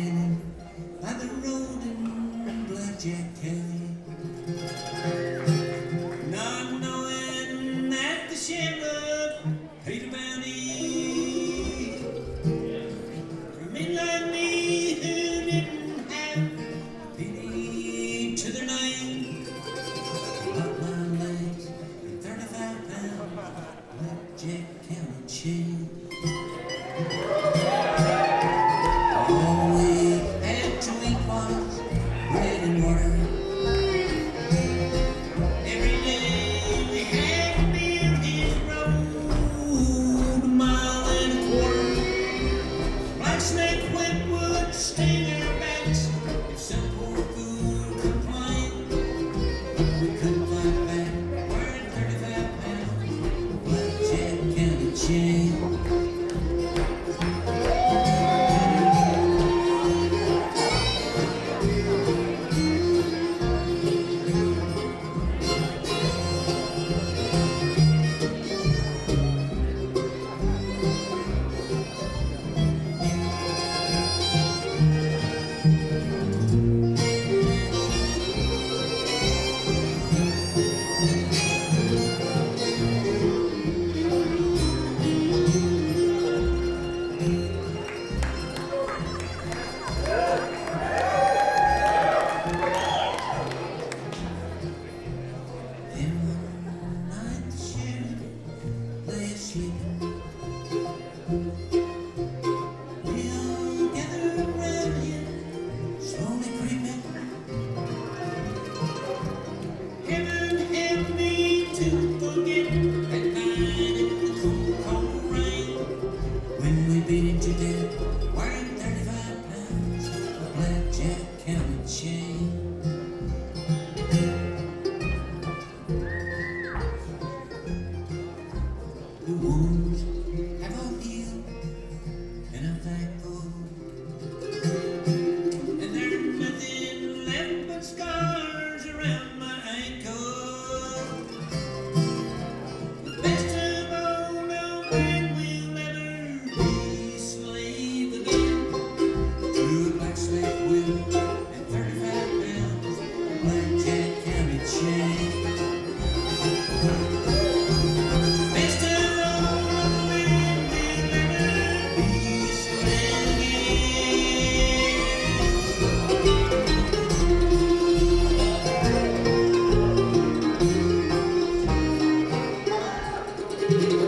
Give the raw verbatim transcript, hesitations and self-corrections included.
standing by the road in Blackjack County, not knowing that the sheriff paid a bounty for men like me who didn't have a penny to their name. Locked my legs in thirty-five pound Blackjack County chain. All we had to eat was bread and water. Every day we had to beer his road a mile and a quarter. Black snake whip would sting our backs if some poor fool complained. We couldn't fight back wearing thirty-five pounds Blackjack County chain. The wounds have all healed, and I'm thankful. And there's nothing left but scars around my ankle. The best of all, no man will never be a slave again to a black slave whip and thirty-five pounds of Blackjack County chain. Thank you.